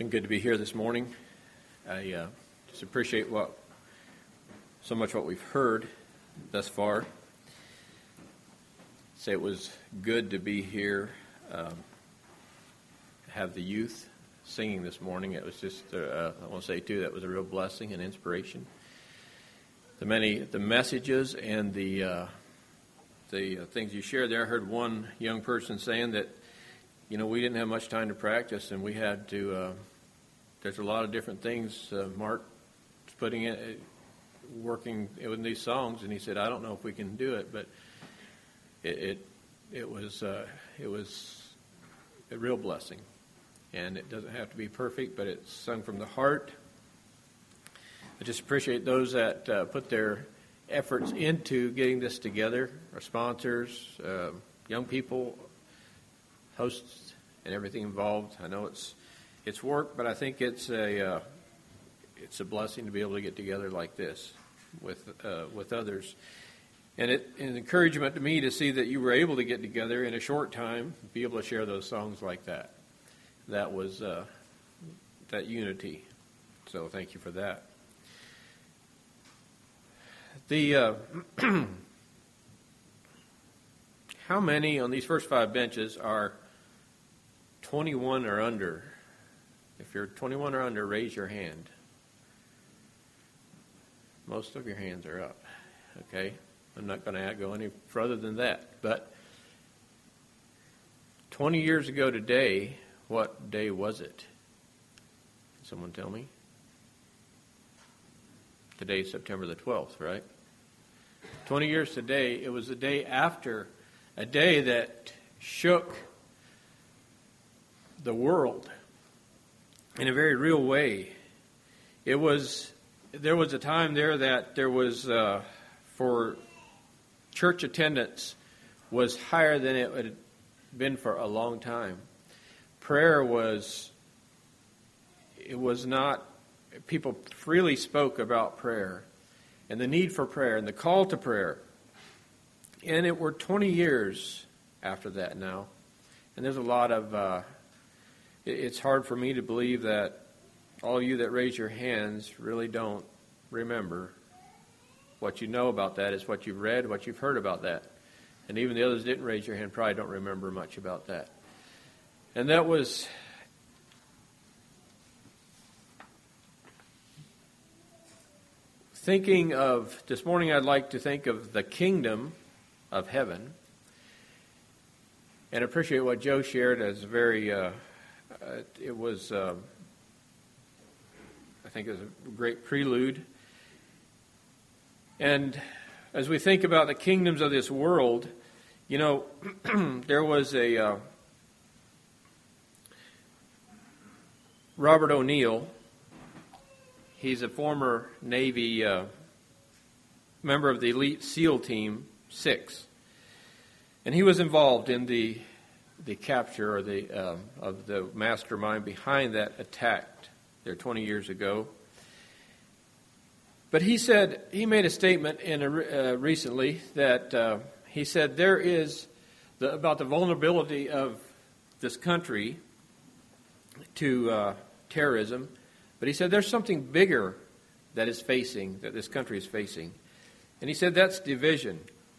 been good to be here this morning. I just appreciate so much what we've heard thus far. Say it was good to be here, have the youth singing this morning. It was just, I want to say too, that was a real blessing and inspiration. The messages and the things you shared there. I heard one young person saying that, we didn't have much time to practice, and we had to. There's a lot of different things Mark is putting in, working with these songs, and he said, I don't know if we can do it, but it was a real blessing, and it doesn't have to be perfect, but it's sung from the heart. I just appreciate those that put their efforts into getting this together, our sponsors, young people, hosts, and everything involved. I know it's work, but I think it's a blessing to be able to get together like this with others. And it's an encouragement to me to see that you were able to get together in a short time, be able to share those songs like that. That was that unity. So thank you for that. How many on these first 5 benches are 21 or under? If you're 21 or under, raise your hand. Most of your hands are up. Okay? I'm not going to go any further than that. But 20 years ago today, what day was it? Can someone tell me? Today's September the 12th, right? 20 years today, it was the day after a day that shook the world in a very real way. There was a time there that there was, for church attendance, was higher than it had been for a long time. Prayer was not, people freely spoke about prayer and the need for prayer and the call to prayer. And it were 20 years after that now. And there's a lot of, it's hard for me to believe that all of you that raise your hands really don't remember. What you know about that is what you've read, what you've heard about that. And even the others that didn't raise your hand probably don't remember much about that. And that was thinking of, this morning I'd like to think of the kingdom of heaven. And appreciate what Joe shared as very, it was, I think it was a great prelude. And as we think about the kingdoms of this world, there was a Robert O'Neill. He's a former Navy member of the elite SEAL Team 6. And he was involved in the capture or of the mastermind behind that attack there 20 years ago. But he made a statement recently that he said there is about the vulnerability of this country to terrorism. But he said there's something bigger that this country is facing. And he said that's division.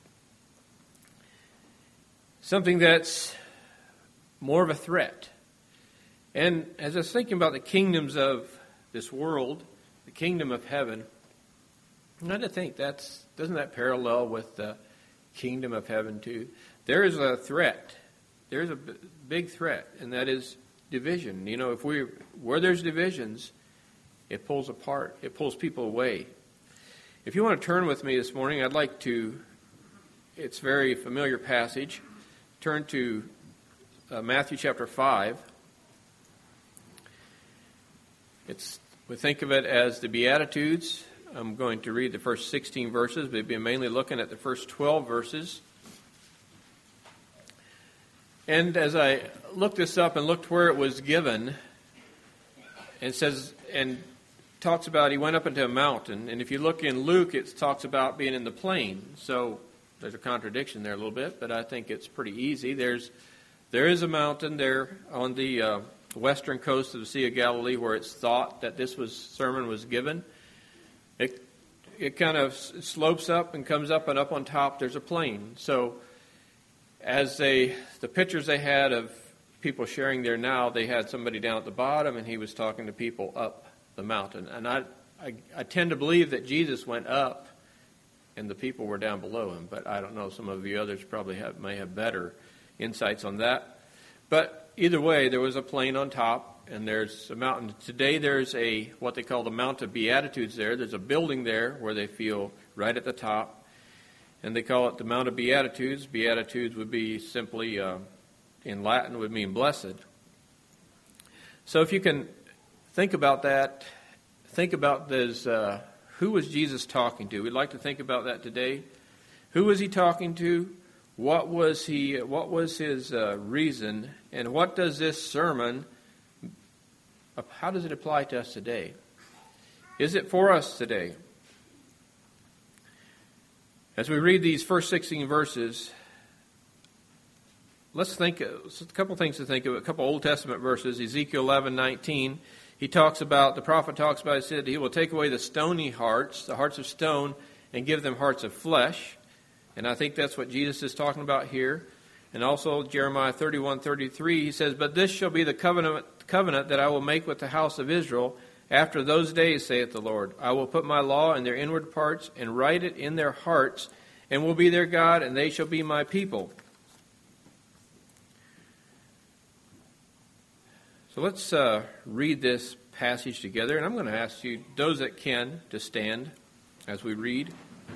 Something that's more of a threat. And as I was thinking about the kingdoms of this world, the kingdom of heaven, I had to think, doesn't that parallel with the kingdom of heaven too? There is a threat. There's a big threat, and that is division. Where there's divisions, it pulls apart. It pulls people away. If you want to turn with me this morning, I'd like to, it's a very familiar passage, turn to Matthew chapter 5. We think of it as the Beatitudes. I'm going to read the first 16 verses, but we've been mainly looking at the first 12 verses. And as I looked this up and looked where it was given, it says, and talks about he went up into a mountain. And if you look in Luke, it talks about being in the plain. So there's a contradiction there a little bit, but I think it's pretty easy. There is a mountain there on the western coast of the Sea of Galilee, where it's thought that this sermon was given. It kind of slopes up and comes up, and up on top there's a plain. So as the pictures they had of people sharing there now, they had somebody down at the bottom, and he was talking to people up the mountain. And I tend to believe that Jesus went up and the people were down below him, but I don't know. Some of you others probably may have better insights on that. But either way, there was a plain on top, and there's a mountain. Today there's what they call the Mount of Beatitudes there. There's a building there where they feel right at the top, and they call it the Mount of Beatitudes. Beatitudes would be simply, in Latin, would mean blessed. So if you can think about that, think about this, who was Jesus talking to? We'd like to think about that today. Who was he talking to? What was his reason? And what does this sermon, how does it apply to us today? Is it for us today? As we read these first 16 verses, let's think a couple things to think of. A couple Old Testament verses. Ezekiel 11:19. The prophet talks about, he said, he will take away the stony hearts, the hearts of stone, and give them hearts of flesh. And I think that's what Jesus is talking about here. And also Jeremiah 31:33, he says, but this shall be the covenant that I will make with the house of Israel after those days, saith the Lord. I will put my law in their inward parts and write it in their hearts, and will be their God, and they shall be my people. So let's read this passage together, and I'm going to ask you, those that can, to stand as we read.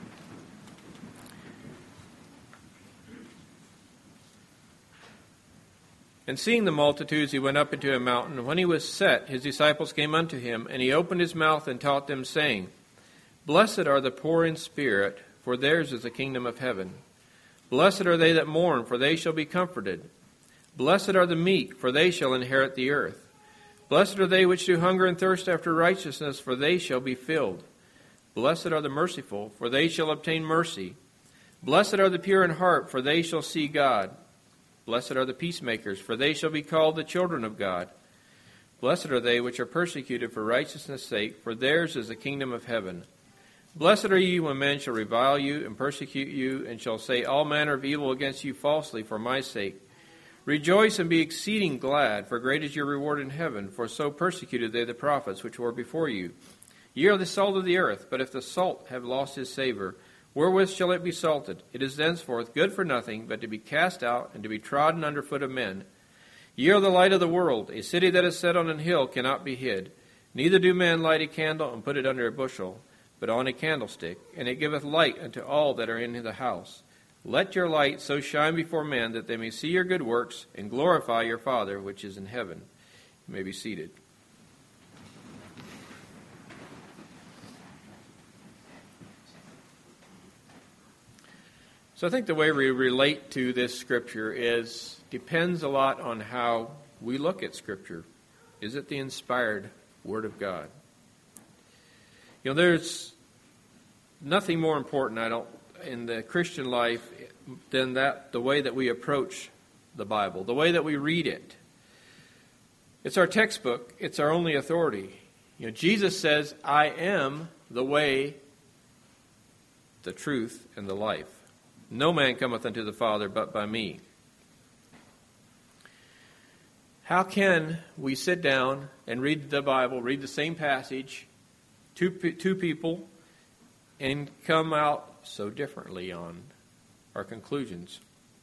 And seeing the multitudes, he went up into a mountain. And when he was set, his disciples came unto him, and he opened his mouth and taught them, saying, Blessed are the poor in spirit, for theirs is the kingdom of heaven. Blessed are they that mourn, for they shall be comforted. Blessed are the meek, for they shall inherit the earth. Blessed are they which do hunger and thirst after righteousness, for they shall be filled. Blessed are the merciful, for they shall obtain mercy. Blessed are the pure in heart, for they shall see God. Blessed are the peacemakers, for they shall be called the children of God. Blessed are they which are persecuted for righteousness' sake, for theirs is the kingdom of heaven. Blessed are ye when men shall revile you and persecute you, and shall say all manner of evil against you falsely for my sake. Rejoice and be exceeding glad, for great is your reward in heaven, for so persecuted they the prophets which were before you. Ye are the salt of the earth, but if the salt have lost his savor, wherewith shall it be salted? It is thenceforth good for nothing, but to be cast out and to be trodden under foot of men. Ye are the light of the world. A city that is set on an hill cannot be hid. Neither do men light a candle and put it under a bushel, but on a candlestick, and it giveth light unto all that are in the house. Let your light so shine before men that they may see your good works and glorify your Father which is in heaven. You may be seated. So I think the way we relate to this Scripture depends a lot on how we look at Scripture. Is it the inspired Word of God? You know, there's nothing more important, in the Christian life than the way that we approach the Bible, the way that we read it. It's our textbook. It's our only authority. You know, Jesus says, I am the way, the truth, and the life. No man cometh unto the Father but by me. How can we sit down and read the Bible, read the same passage, two people, and come out so differently on our conclusions?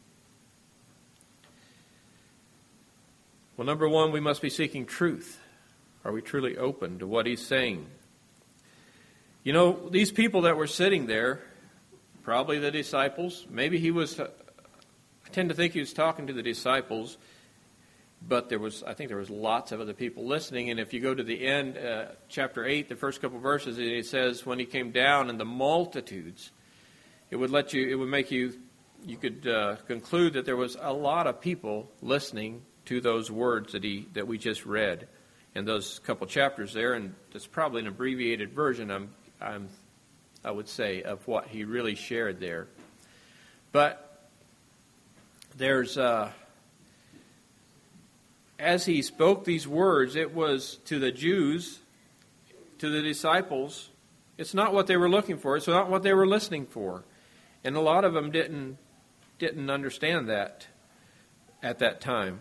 Well, number one, we must be seeking truth. Are we truly open to what he's saying? You know, these people that were sitting there, probably the disciples, maybe I tend to think he was talking to the disciples, but I think there was lots of other people listening. And if you go to the end, chapter 8, the first couple verses, it says, when he came down and the multitudes, it would make you could conclude that there was a lot of people listening to those words that we just read in those couple chapters there. And it's probably an abbreviated version, I would say, of what he really shared there. But there's as he spoke these words, it was to the Jews, to the disciples. It's not what they were looking for. It's not what they were listening for. And a lot of them didn't understand that at that time.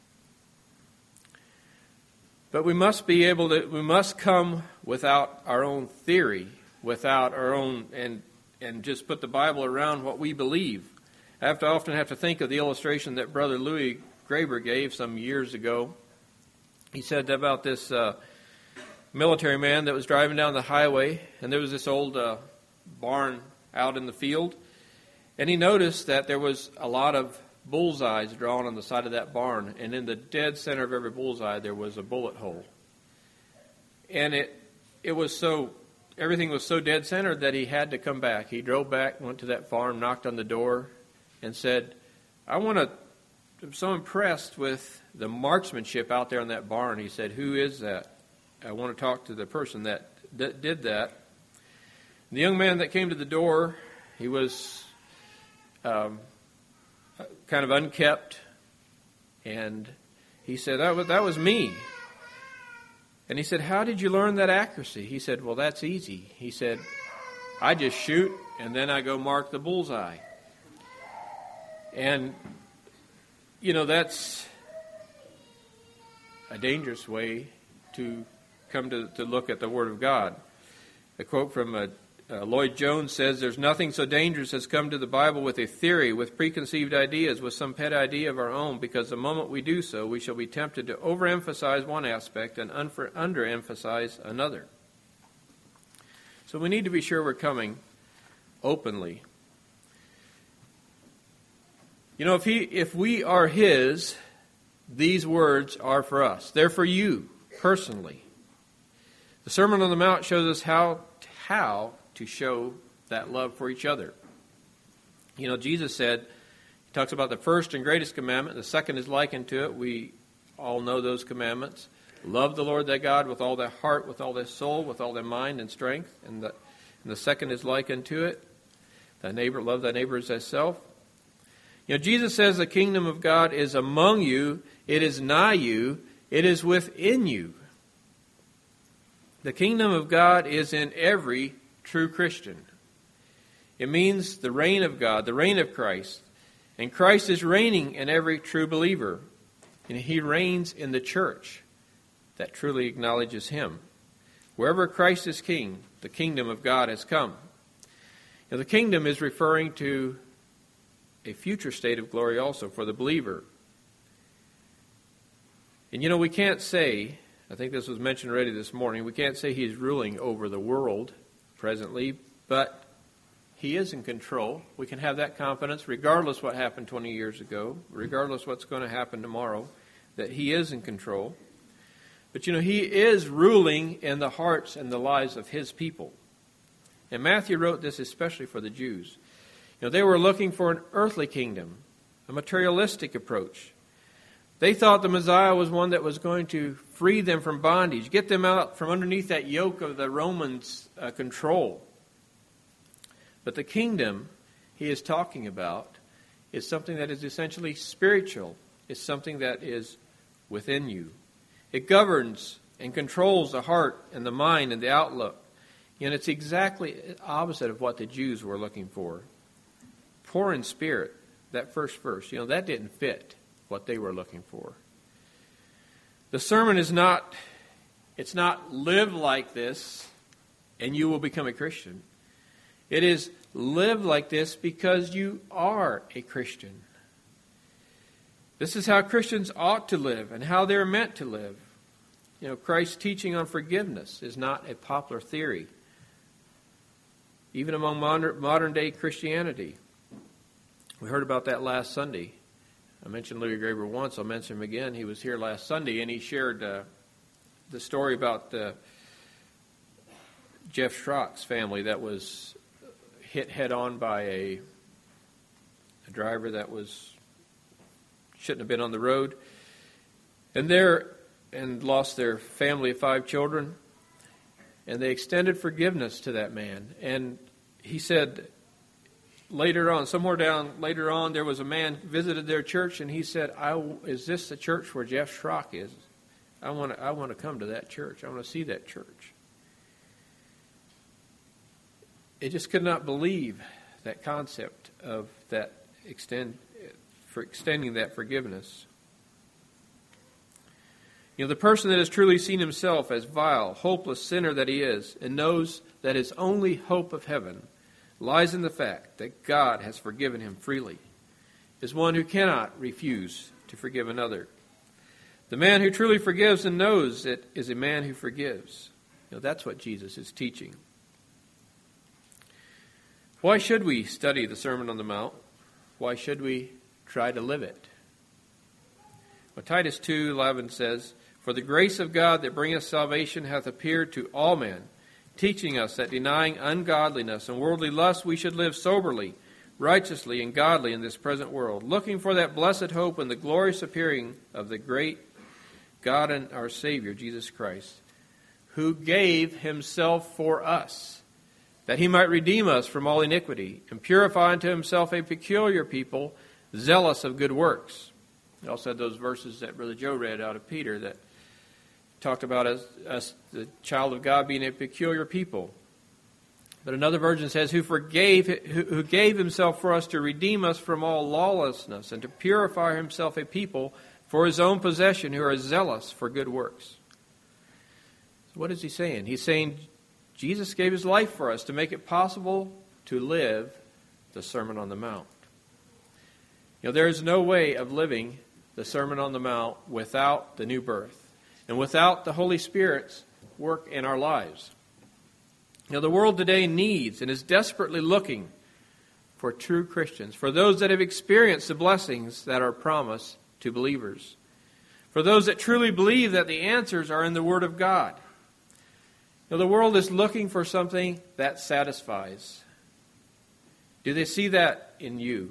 But we must come without our own theory, without our own, and just put the Bible around what we believe. I often have to think of the illustration that Brother Louis Graber gave some years ago. He said about this military man that was driving down the highway, and there was this old barn out in the field, and he noticed that there was a lot of bullseyes drawn on the side of that barn, and in the dead center of every bullseye there was a bullet hole. And everything was so dead centered that he had to come back. He drove back, went to that farm, knocked on the door, and said, I'm so impressed with the marksmanship out there in that barn. He said, who is that? I want to talk to the person that did that. The young man that came to the door, he was kind of unkept, and he said, that was me. And he said, how did you learn that accuracy? He said, well, that's easy. He said, I just shoot, and then I go mark the bullseye. And, that's a dangerous way to come to look at the Word of God. A quote from Lloyd Jones says, there's nothing so dangerous as come to the Bible with a theory, with preconceived ideas, with some pet idea of our own, because the moment we do so, we shall be tempted to overemphasize one aspect and underemphasize another. So we need to be sure we're coming openly. If we are His, these words are for us. They're for you, personally. The Sermon on the Mount shows us how to show that love for each other. Jesus said, He talks about the first and greatest commandment. The second is likened to it. We all know those commandments. Love the Lord thy God with all thy heart, with all thy soul, with all thy mind and strength. And the second is likened to it. Love thy neighbor as thyself. Jesus says the kingdom of God is among you, it is nigh you, it is within you. The kingdom of God is in every true Christian. It means the reign of God, the reign of Christ. And Christ is reigning in every true believer. And He reigns in the church that truly acknowledges Him. Wherever Christ is king, the kingdom of God has come. The kingdom is referring to a future state of glory also for the believer. And we can't say, I think this was mentioned already this morning, we can't say He's ruling over the world presently, but He is in control. We can have that confidence regardless what happened 20 years ago, regardless what's going to happen tomorrow, that He is in control. But He is ruling in the hearts and the lives of His people. And Matthew wrote this especially for the Jews. They were looking for an earthly kingdom, a materialistic approach. They thought the Messiah was one that was going to free them from bondage, get them out from underneath that yoke of the Romans' control. But the kingdom He is talking about is something that is essentially spiritual. It's something that is within you. It governs and controls the heart and the mind and the outlook. And it's exactly opposite of what the Jews were looking for. Poor in spirit, that first verse, that didn't fit what they were looking for. The sermon is not live like this and you will become a Christian. It is live like this because you are a Christian. This is how Christians ought to live and how they're meant to live. Christ's teaching on forgiveness is not a popular theory, even among modern day Christianity. We heard about that last Sunday. I mentioned Louis Graber once. I'll mention him again. He was here last Sunday, and he shared the story about Jeff Schrock's family that was hit head-on by a driver that shouldn't have been on the road, and lost their family of 5 children. And they extended forgiveness to that man. And he said later on, there was a man visited their church, and he said, "Is this the church where Jeff Schrock is? I want to come to that church. I want to see that church." It just could not believe that concept of that extending that forgiveness. The person that has truly seen himself as vile, hopeless sinner that he is, and knows that his only hope of heaven lies in the fact that God has forgiven him freely, is one who cannot refuse to forgive another. The man who truly forgives and knows it is a man who forgives. That's what Jesus is teaching. Why should we study the Sermon on the Mount? Why should we try to live it? Well, Titus 2:11 says, "For the grace of God that bringeth salvation hath appeared to all men, teaching us that denying ungodliness and worldly lust we should live soberly, righteously, and godly in this present world, looking for that blessed hope and the glorious appearing of the great God and our Savior, Jesus Christ, who gave himself for us, that he might redeem us from all iniquity, and purify unto himself a peculiar people, zealous of good works." We also had those verses that Brother Joe read out of Peter that talked about us, the child of God, being a peculiar people. But another version says, who gave himself for us to redeem us from all lawlessness, and to purify himself a people for his own possession, who are zealous for good works. So what is he saying? He's saying Jesus gave his life for us to make it possible to live the Sermon on the Mount. There is no way of living the Sermon on the Mount without the new birth and without the Holy Spirit's work in our lives. The world today needs and is desperately looking for true Christians, for those that have experienced the blessings that are promised to believers, for those that truly believe that the answers are in the Word of God. The world is looking for something that satisfies. Do they see that in you?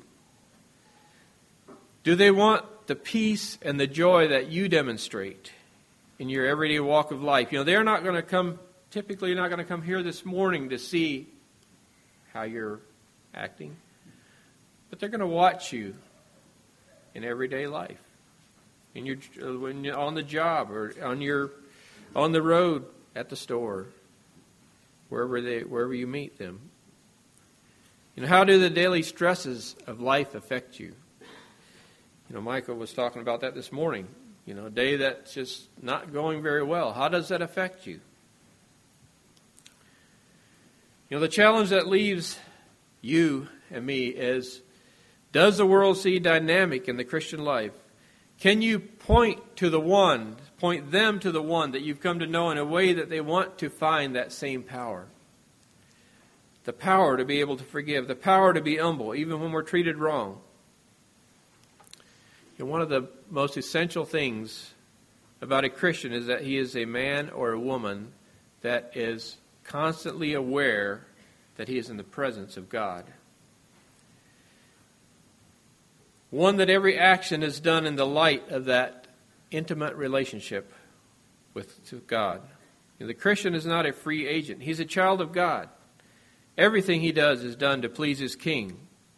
Do they want the peace and the joy that you demonstrate in your everyday walk of life? They're not going to come, typically not going to come here this morning to see how you're acting, but they're going to watch you in everyday life, when you're on the job or on the road, at the store, wherever you meet them. How do the daily stresses of life affect you? Michael was talking about that this morning. A day that's just not going very well. How does that affect you? The challenge that leaves you and me is, does the world see dynamic in the Christian life? Can you point them to the one that you've come to know in a way that they want to find that same power? The power to be able to forgive, the power to be humble, even when we're treated wrong. One of the most essential things about a Christian is that he is a man or a woman that is constantly aware that he is in the presence of God. One that every action is done in the light of that intimate relationship with God. The Christian is not a free agent. He's a child of God. Everything he does is done to please his King.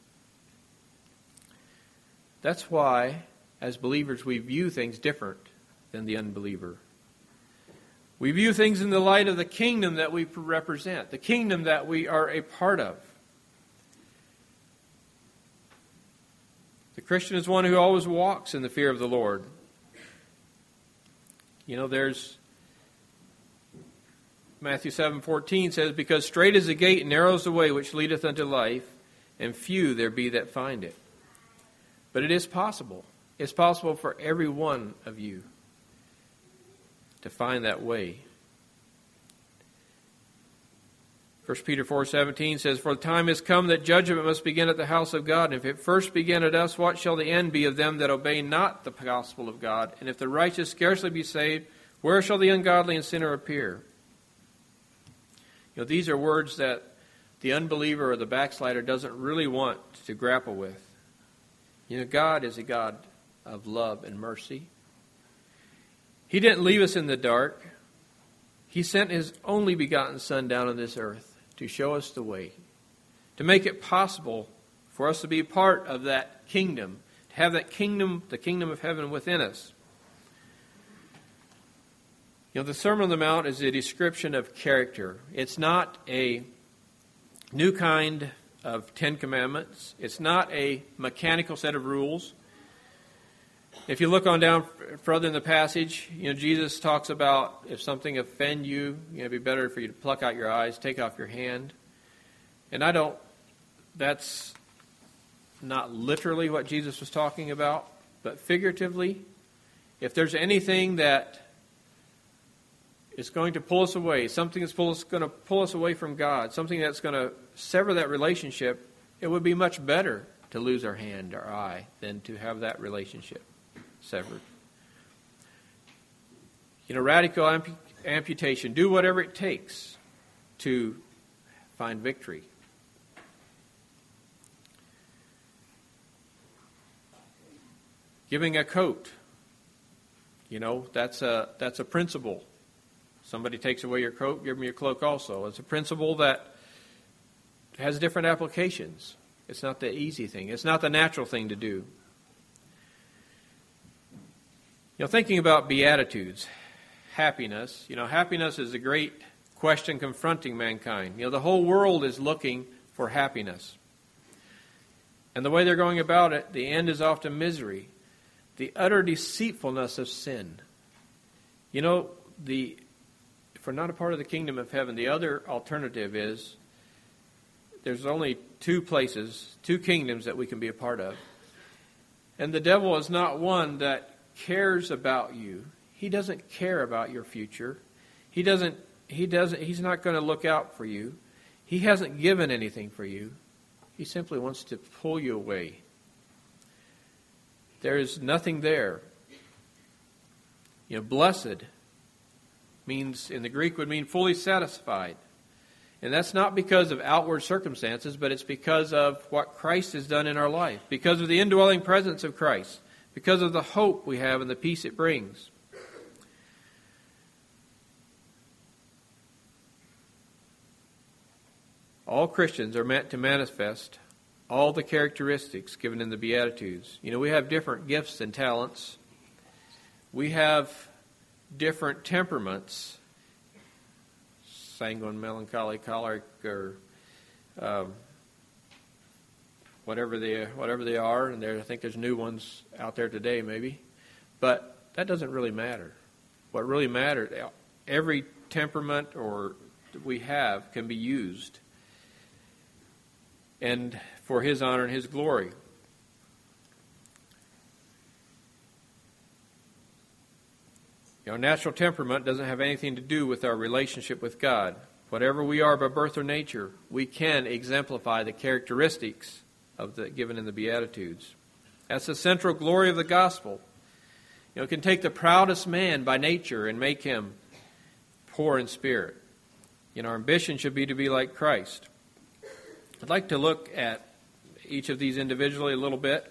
That's why, as believers, we view things different than the unbeliever. We view things in the light of the kingdom that we represent, the kingdom that we are a part of. The Christian is one who always walks in the fear of the Lord. There's Matthew 7:14 says, "Because strait is the gate and narrow is the way which leadeth unto life, and few there be that find it." But it is possible. It's possible for every one of you to find that way. 1 Peter 4:17 says, "For the time is come that judgment must begin at the house of God. And if it first begin at us, what shall the end be of them that obey not the gospel of God? And if the righteous scarcely be saved, where shall the ungodly and sinner appear?" These are words that the unbeliever or the backslider doesn't really want to grapple with. God is a God of love and mercy. He didn't leave us in the dark. He sent His only begotten Son down on this earth to show us the way, to make it possible for us to be part of that kingdom, to have that kingdom, the kingdom of heaven within us. You know, the Sermon on the Mount is a description of character. It's not a new kind of 10 Commandments. It's not a mechanical set of rules. If you look on down further in the passage, you know, Jesus talks about if something offend you, it'd be better for you to pluck out your eyes, take off your hand. And that's not literally what Jesus was talking about, but figuratively, if there's anything that is going to pull us away, something that's going to pull us away from God, something that's going to sever that relationship, it would be much better to lose our hand, our eye, than to have that relationship severed. You know, radical amputation, do whatever it takes to find victory. Giving a coat, you know, that's a principle. Somebody takes away your coat, give them your cloak also. It's a principle that has different applications. It's not the easy thing. It's not the natural thing to do. You know, thinking about Beatitudes, happiness. You know, happiness is a great question confronting mankind. You know, the whole world is looking for happiness. And the way they're going about it, the end is often misery. The utter deceitfulness of sin. You know, if we're not a part of the kingdom of heaven, the other alternative is there's only two places, two kingdoms that we can be a part of. And the devil is not one that cares about you. He doesn't care about your future. He's not going to look out for you. He hasn't given anything for you. He simply wants to pull you away. There is nothing there. You know, blessed means, in the Greek, would mean fully satisfied. And that's not because of outward circumstances, but it's because of what Christ has done in our life, because of the indwelling presence of Christ, because of the hope we have and the peace it brings. All Christians are meant to manifest all the characteristics given in the Beatitudes. You know, we have different gifts and talents. We have different temperaments, sanguine, melancholy, choleric, or whatever they are. And I think there's new ones out there today, maybe. But that doesn't really matter. What really matters, every temperament that we have can be used, and for His honor and His glory. You know, natural temperament doesn't have anything to do with our relationship with God. Whatever we are by birth or nature, we can exemplify the characteristics given in the Beatitudes. That's the central glory of the gospel. You know, it can take the proudest man by nature and make him poor in spirit. You know, our ambition should be to be like Christ. I'd like to look at each of these individually a little bit.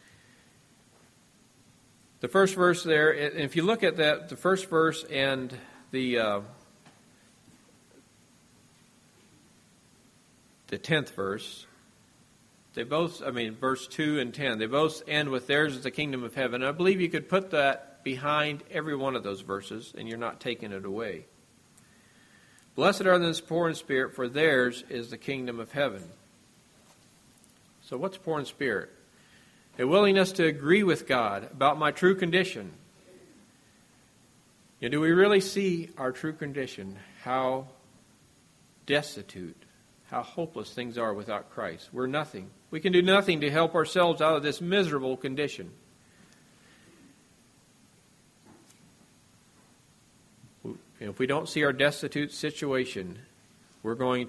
The first verse there, if you look at that, the first verse and the 10th verse, they both, verse 2 and 10, they both end with theirs is the kingdom of heaven. And I believe you could put that behind every one of those verses, and you're not taking it away. Blessed are those poor in spirit, for theirs is the kingdom of heaven. So what's poor in spirit? A willingness to agree with God about my true condition. You know, do we really see our true condition? How destitute, how hopeless things are without Christ. We're nothing. We can do nothing to help ourselves out of this miserable condition. If we don't see our destitute situation, we're trying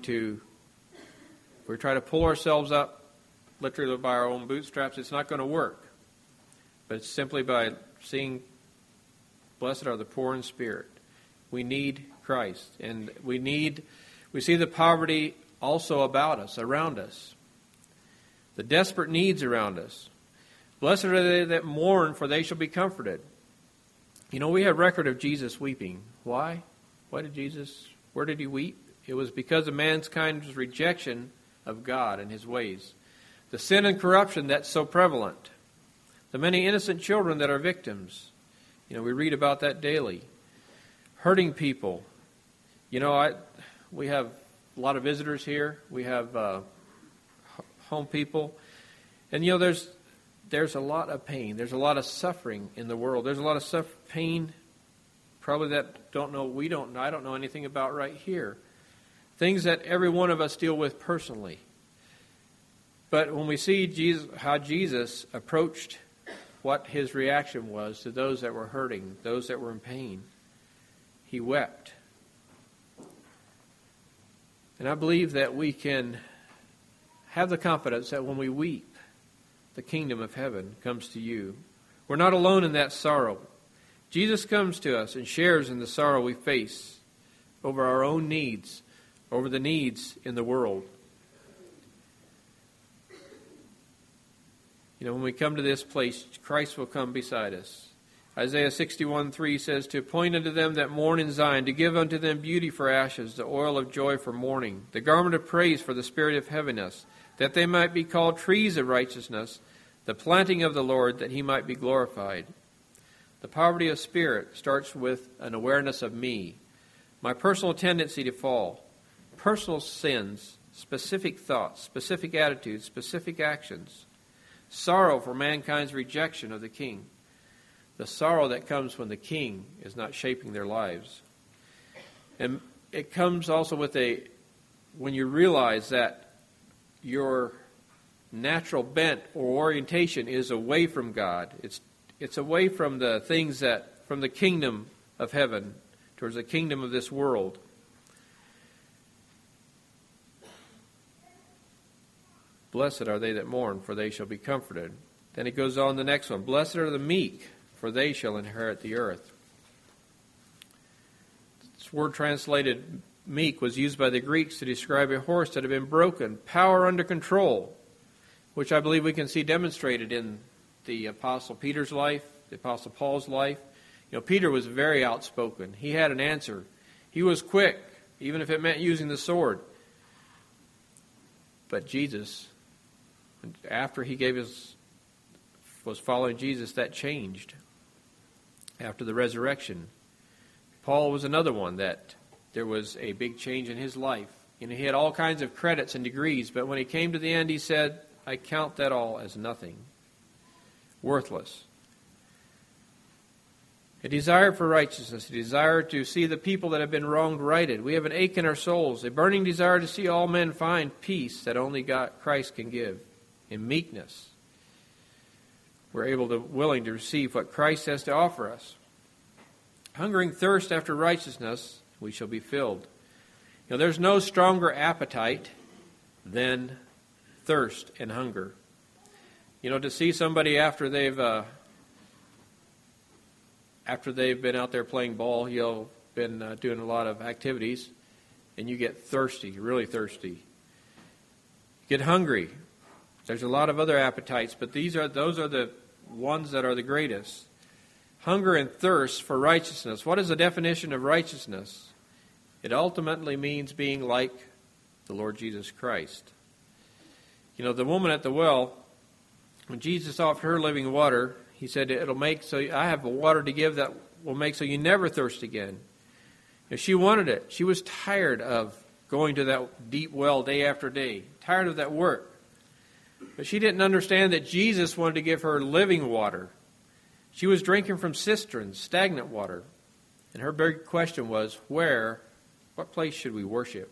to pull ourselves up literally by our own bootstraps. It's not going to work. But it's simply by seeing, blessed are the poor in spirit. We need Christ. And we see the poverty also about us, around us. The desperate needs around us. Blessed are they that mourn, for they shall be comforted. You know, we have record of Jesus weeping. Why? Where did He weep? It was because of mankind's rejection of God and His ways. the sin and corruption that's so prevalent, the many innocent children that are victims. We read about that daily. Hurting people. We have a lot of visitors here. We have home people. And, there's a lot of pain. There's a lot of suffering in the world. There's a lot of pain probably that I don't know anything about right here. Things that every one of us deal with personally. But when we see how Jesus approached what his reaction was to those that were hurting, those that were in pain, he wept. And I believe that we can have the confidence that when we weep, the kingdom of heaven comes to you. We're not alone in that sorrow. Jesus comes to us and shares in the sorrow we face over our own needs, over the needs in the world. When we come to this place, Christ will come beside us. Isaiah 61:3 says, "To appoint unto them that mourn in Zion, to give unto them beauty for ashes, the oil of joy for mourning, the garment of praise for the spirit of heaviness, that they might be called trees of righteousness, the planting of the Lord, that he might be glorified." The poverty of spirit starts with an awareness of me, my personal tendency to fall, personal sins, specific thoughts, specific attitudes, specific actions, sorrow for mankind's rejection of the King, the sorrow that comes when the King is not shaping their lives. And it comes also with when you realize that your natural bent or orientation is away from God. It's away from the things from the kingdom of heaven towards the kingdom of this world. Blessed are they that mourn, for they shall be comforted. Then it goes on the next one. Blessed are the meek, for they shall inherit the earth. This word translated meek was used by the Greeks to describe a horse that had been broken, power under control, which I believe we can see demonstrated in the Apostle Peter's life, the Apostle Paul's life. Peter was very outspoken. He had an answer. He was quick, even if it meant using the sword. But Jesus, after he was following Jesus, that changed after the resurrection. Paul was another one that there was a big change in his life. He had all kinds of credits and degrees, but when he came to the end, he said, "I count that all as nothing, worthless." A desire for righteousness, a desire to see the people that have been wronged righted. We have an ache in our souls, a burning desire to see all men find peace that only Christ can give. In meekness, we're willing to receive what Christ has to offer us. Hungering thirst after righteousness, we shall be filled. There's no stronger appetite than thirst and hunger. To see somebody after they've been out there playing ball, been doing a lot of activities, and you get thirsty, really thirsty. You get hungry. There's a lot of other appetites, but those are the ones that are the greatest. Hunger and thirst for righteousness. What is the definition of righteousness? It ultimately means being like the Lord Jesus Christ. The woman at the well, when Jesus offered her living water, he said, "It'll make so I have a water to give that will make so you never thirst again." She wanted it. She was tired of going to that deep well day after day, tired of that work. But she didn't understand that Jesus wanted to give her living water. She was drinking from cisterns, stagnant water. And her big question was, what place should we worship?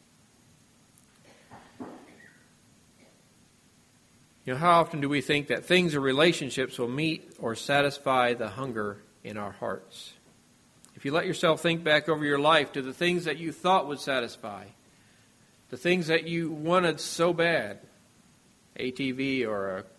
How often do we think that things or relationships will meet or satisfy the hunger in our hearts? If you let yourself think back over your life to the things that you thought would satisfy, the things that you wanted so bad, ATV or a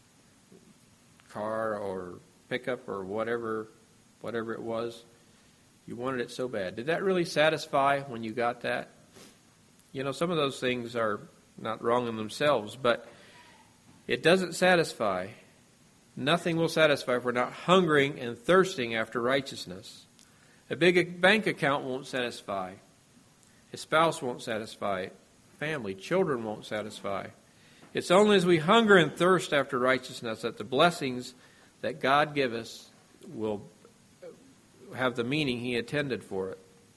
car or pickup or whatever it was, you wanted it so bad. Did that really satisfy when you got that? Some of those things are not wrong in themselves, but it doesn't satisfy. Nothing will satisfy if we're not hungering and thirsting after righteousness. A big bank account won't satisfy. A spouse won't satisfy. Family, children won't satisfy. It's only as we hunger and thirst after righteousness that the blessings that God gives us will have the meaning He intended for it.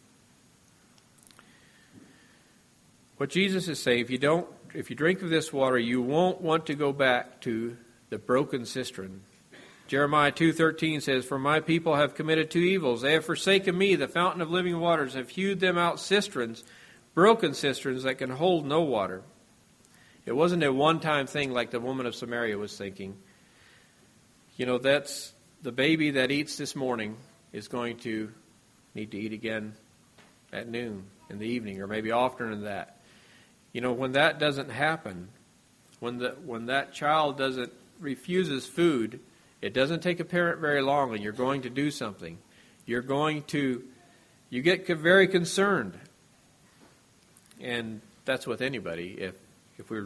What Jesus is saying, if you drink of this water, you won't want to go back to the broken cistern. Jeremiah 2:13 says, "For my people have committed two evils. They have forsaken me, the fountain of living waters, have hewed them out cisterns, broken cisterns that can hold no water." It wasn't a one-time thing like the woman of Samaria was thinking. That's the baby that eats this morning is going to need to eat again at noon, in the evening, or maybe oftener than that. When that doesn't happen, when that child refuses food, it doesn't take a parent very long, and you're going to do something. You get very concerned, and that's with anybody. If we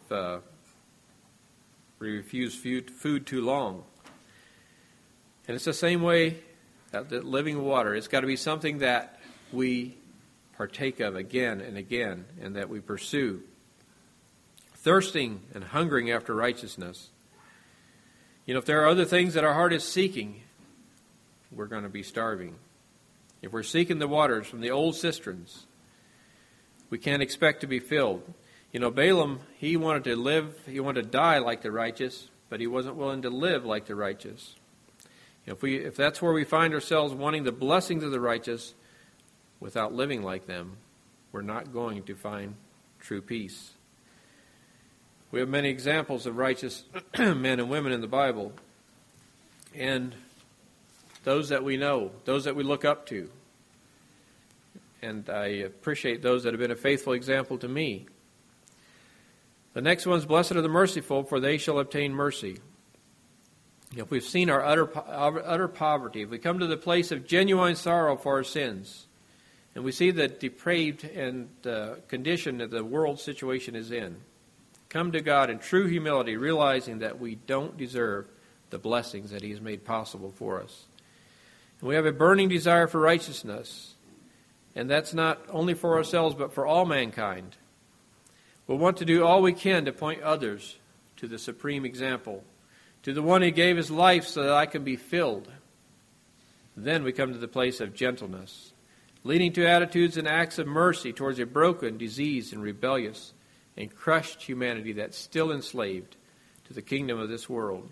refuse food too long, and it's the same way that living water. It's got to be something that we partake of again and again, and that we pursue. Thirsting and hungering after righteousness. If there are other things that our heart is seeking, we're going to be starving. If we're seeking the waters from the old cisterns, we can't expect to be filled. Balaam, he wanted to die like the righteous, but he wasn't willing to live like the righteous. If that's where we find ourselves wanting the blessings of the righteous without living like them, we're not going to find true peace. We have many examples of righteous men and women in the Bible, and those that we know, those that we look up to. And I appreciate those that have been a faithful example to me. The next one's, "Blessed are the merciful, for they shall obtain mercy." If we've seen our utter poverty, if we come to the place of genuine sorrow for our sins, and we see the depraved and condition that the world situation is in, come to God in true humility, realizing that we don't deserve the blessings that He has made possible for us. And we have a burning desire for righteousness, and that's not only for ourselves, but for all mankind. We'll want to do all we can to point others to the supreme example, to the one who gave His life so that I can be filled. Then we come to the place of gentleness, leading to attitudes and acts of mercy towards a broken, diseased, and rebellious and crushed humanity that's still enslaved to the kingdom of this world.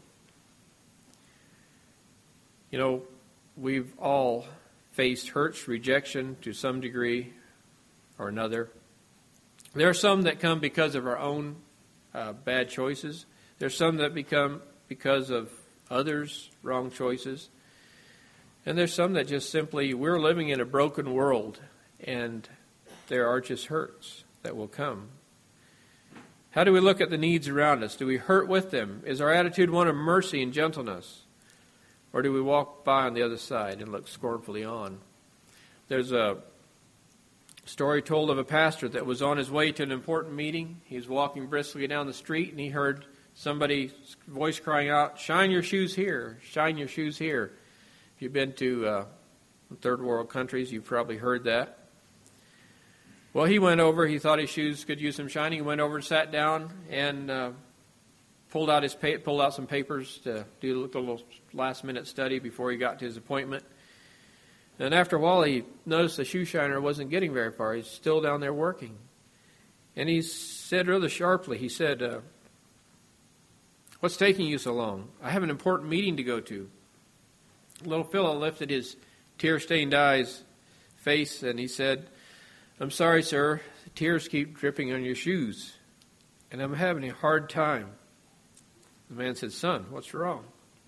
We've all faced hurts, rejection to some degree or another. There are some that come because of our own bad choices. There's some that become because of others' wrong choices. And there's some that just simply, we're living in a broken world, and there are just hurts that will come. How do we look at the needs around us? Do we hurt with them? Is our attitude one of mercy and gentleness? Or do we walk by on the other side and look scornfully on? There's a story told of a pastor that was on his way to an important meeting. He was walking briskly down the street, and he heard somebody's voice crying out, "Shine your shoes here, shine your shoes here." If you've been to third world countries, you've probably heard that. Well, he went over. He thought his shoes could use some shining. He went over and sat down and pulled out some papers to do a little last-minute study before he got to his appointment. And after a while, he noticed the shoe shiner wasn't getting very far. He's still down there working. And he said rather sharply, he said, "What's taking you so long? I have an important meeting to go to." Little fellow lifted his tear-stained face, and he said, "I'm sorry, sir. The tears keep dripping on your shoes, and I'm having a hard time." The man said, "Son, what's wrong?"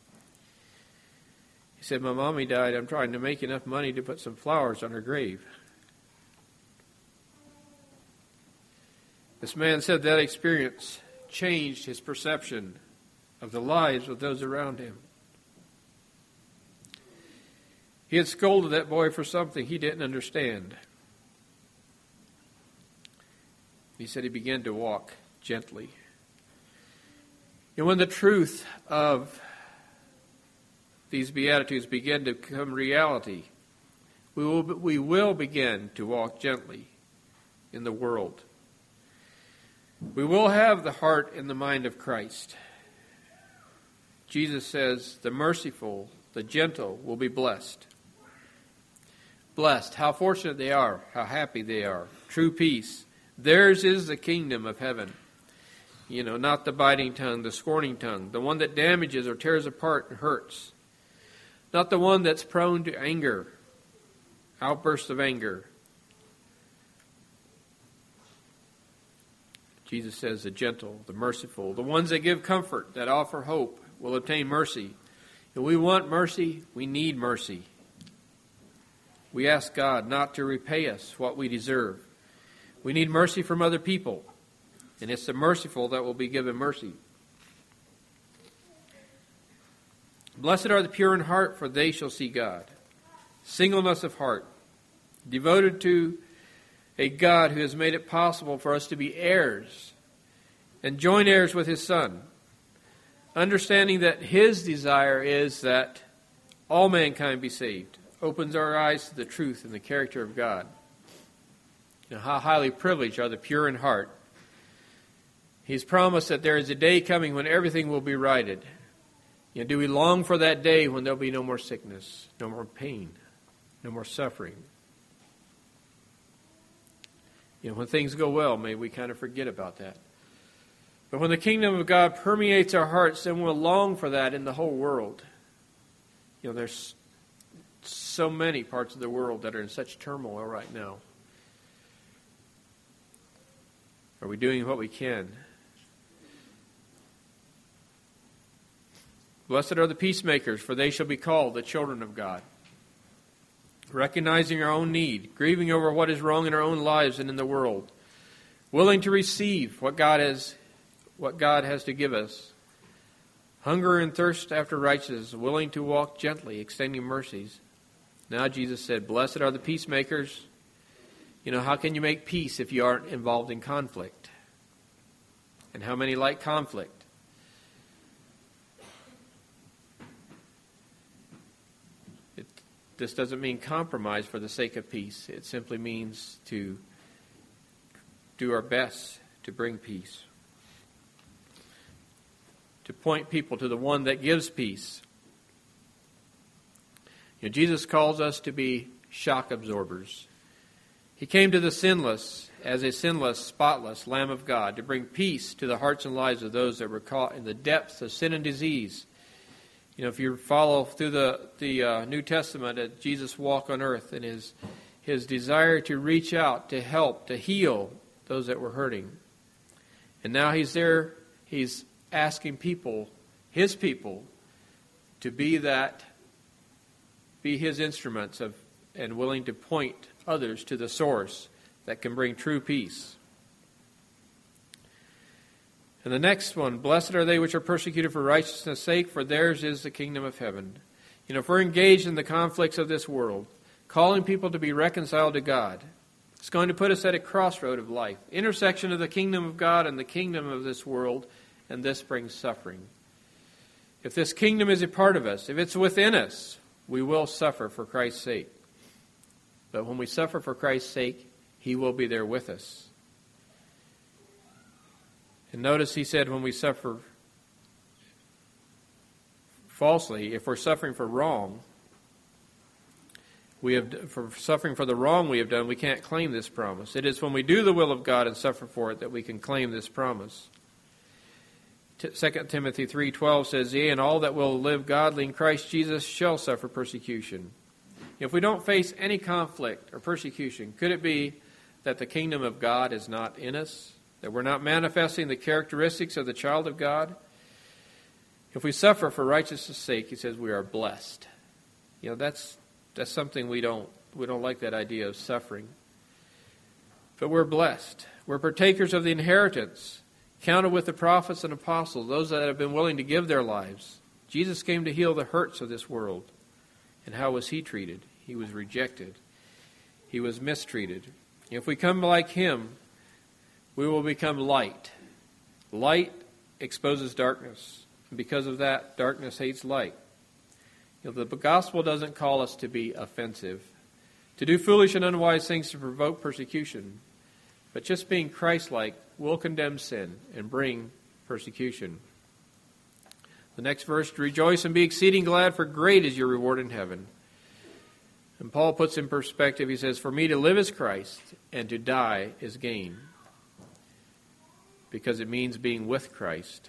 He said, "My mommy died. I'm trying to make enough money to put some flowers on her grave." This man said that experience changed his perception of the lives of those around him. He had scolded that boy for something he didn't understand. He said he began to walk gently. And when the truth of these Beatitudes begin to become reality, we will begin to walk gently in the world. We will have the heart and the mind of Christ. Jesus says, the merciful, the gentle will be blessed. Blessed, how fortunate they are, how happy they are. True peace. Theirs is the kingdom of heaven. Not the biting tongue, the scorning tongue, the one that damages or tears apart and hurts. Not the one that's prone to anger, outbursts of anger. Jesus says the gentle, the merciful, the ones that give comfort, that offer hope, will obtain mercy. If we want mercy, we need mercy. We ask God not to repay us what we deserve. We need mercy from other people, and it's the merciful that will be given mercy. Blessed are the pure in heart, for they shall see God. Singleness of heart, devoted to a God who has made it possible for us to be heirs and joint heirs with His Son, understanding that His desire is that all mankind be saved, opens our eyes to the truth and the character of God. How highly privileged are the pure in heart. He's promised that there is a day coming when everything will be righted. Do we long for that day when there'll be no more sickness, no more pain, no more suffering? When things go well, maybe we kind of forget about that. But when the kingdom of God permeates our hearts, then we'll long for that in the whole world. There's so many parts of the world that are in such turmoil right now. Are we doing what we can? Blessed are the peacemakers, for they shall be called the children of God. Recognizing our own need, grieving over what is wrong in our own lives and in the world, willing to receive what God has to give us. Hunger and thirst after righteousness, willing to walk gently, extending mercies. Now Jesus said, blessed are the peacemakers. How can you make peace if you aren't involved in conflict? And how many like conflict? This doesn't mean compromise for the sake of peace. It simply means to do our best to bring peace. To point people to the one that gives peace. Jesus calls us to be shock absorbers. He came to the sinless as a sinless, spotless Lamb of God to bring peace to the hearts and lives of those that were caught in the depths of sin and disease. If you follow through the New Testament, Jesus' walk on earth and his desire to reach out, to help, to heal those that were hurting. And now He's there, He's asking people, His people, to be His instruments and willing to point others to the source that can bring true peace. And the next one, blessed are they which are persecuted for righteousness' sake, for theirs is the kingdom of heaven. If we're engaged in the conflicts of this world, calling people to be reconciled to God, it's going to put us at a crossroad of life, intersection of the kingdom of God and the kingdom of this world, and this brings suffering. If this kingdom is a part of us, if it's within us, we will suffer for Christ's sake. But when we suffer for Christ's sake, He will be there with us. And notice He said when we suffer falsely, if we're suffering for wrong, for suffering for the wrong we have done, we can't claim this promise. It is when we do the will of God and suffer for it that we can claim this promise. 2 Timothy 3:12 says, yea, and all that will live godly in Christ Jesus shall suffer persecution. If we don't face any conflict or persecution, could it be that the kingdom of God is not in us? That we're not manifesting the characteristics of the child of God? If we suffer for righteousness' sake, He says we are blessed. That's something we don't like, that idea of suffering. But we're blessed. We're partakers of the inheritance, counted with the prophets and apostles, those that have been willing to give their lives. Jesus came to heal the hurts of this world. And how was He treated? He was rejected. He was mistreated. If we come like Him, we will become light. Light exposes darkness. And because of that, darkness hates light. The gospel doesn't call us to be offensive, to do foolish and unwise things to provoke persecution. But just being Christ-like will condemn sin and bring persecution. The next verse, rejoice and be exceeding glad, for great is your reward in heaven. And Paul puts in perspective, he says, for me to live is Christ, and to die is gain. Because it means being with Christ.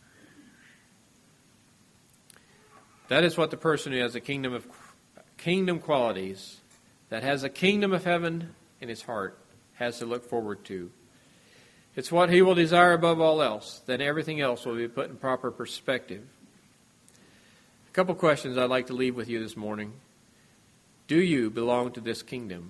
That is what the person who has a kingdom qualities, that has a kingdom of heaven in his heart, has to look forward to. It's what he will desire above all else. Then everything else will be put in proper perspective. A couple questions I'd like to leave with you this morning. Do you belong to this kingdom?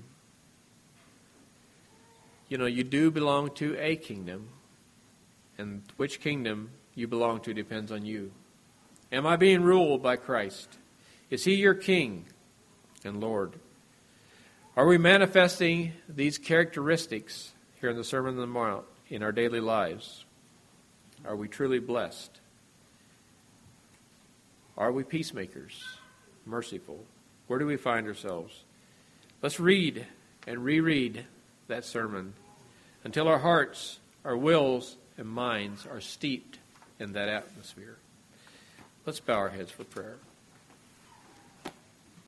You know, you do belong to a kingdom. And which kingdom you belong to depends on you. Am I being ruled by Christ? Is he your king and Lord? Are we manifesting these characteristics here in the Sermon on the Mount in our daily lives? Are we truly blessed? Are we peacemakers? Merciful? Where do we find ourselves? Let's read and reread that sermon until our hearts, our wills, and minds are steeped in that atmosphere. Let's bow our heads for prayer.